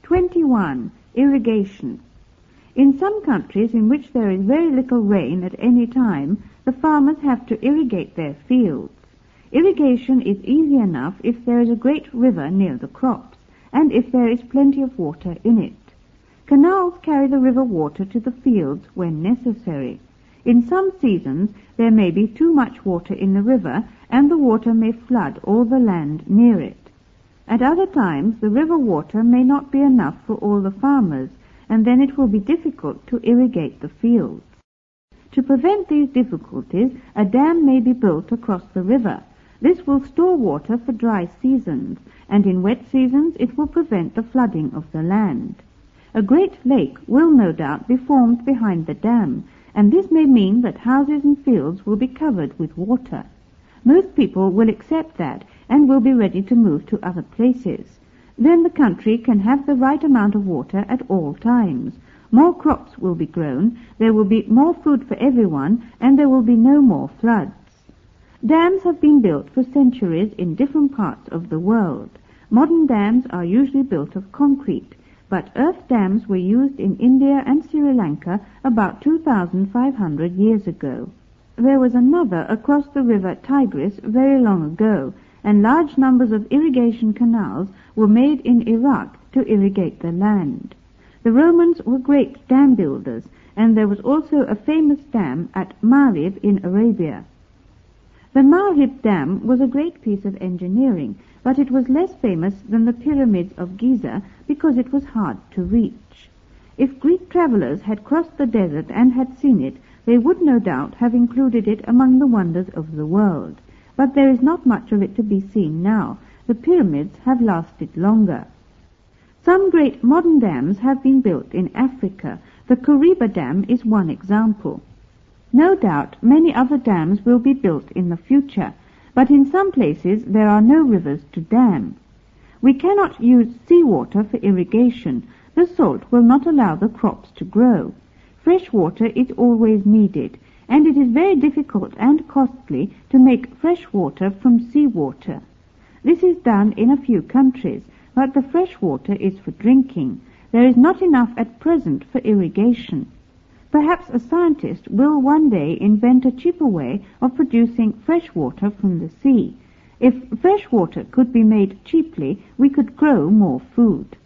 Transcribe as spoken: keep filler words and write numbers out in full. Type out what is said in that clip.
twenty-one. Irrigation. In some countries in which there is very little rain at any time, the farmers have to irrigate their fields. Irrigation is easy enough if there is a great river near the crops, and if there is plenty of water in it. Canals carry the river water to the fields when necessary. In some seasons there may be too much water in the river, and the water may flood all the land near it. At other times the river water may not be enough for all the farmers, and then it will be difficult to irrigate the fields. To prevent these difficulties, a dam may be built across the river. This will store water for dry seasons, and in wet seasons it will prevent the flooding of the land. A great lake will no doubt be formed behind the dam, and this may mean that houses and fields will be covered with water. Most people will accept that and will be ready to move to other places. Then the country can have the right amount of water at all times. More crops will be grown, there will be more food for everyone, and there will be no more floods. Dams have been built for centuries in different parts of the world. Modern dams are usually built of concrete, but earth dams were used in India and Sri Lanka about two thousand five hundred years ago. There was another across the river Tigris very long ago, and large numbers of irrigation canals were made in Iraq to irrigate the land. The Romans were great dam builders, and there was also a famous dam at Marib in Arabia. The Marib Dam was a great piece of engineering, but it was less famous than the pyramids of Giza because it was hard to reach. If Greek travelers had crossed the desert and had seen it, they would no doubt have included it among the wonders of the world. But there is not much of it to be seen now. The pyramids have lasted longer. Some great modern dams have been built in Africa. The Kariba Dam is one example. No doubt many other dams will be built in the future, but in some places there are no rivers to dam. We cannot use seawater for irrigation. The salt will not allow the crops to grow. Fresh water is always needed, and it is very difficult and costly to make fresh water from seawater. This is done in a few countries, but the fresh water is for drinking. There is not enough at present for irrigation. Perhaps a scientist will one day invent a cheaper way of producing fresh water from the sea. If fresh water could be made cheaply, we could grow more food.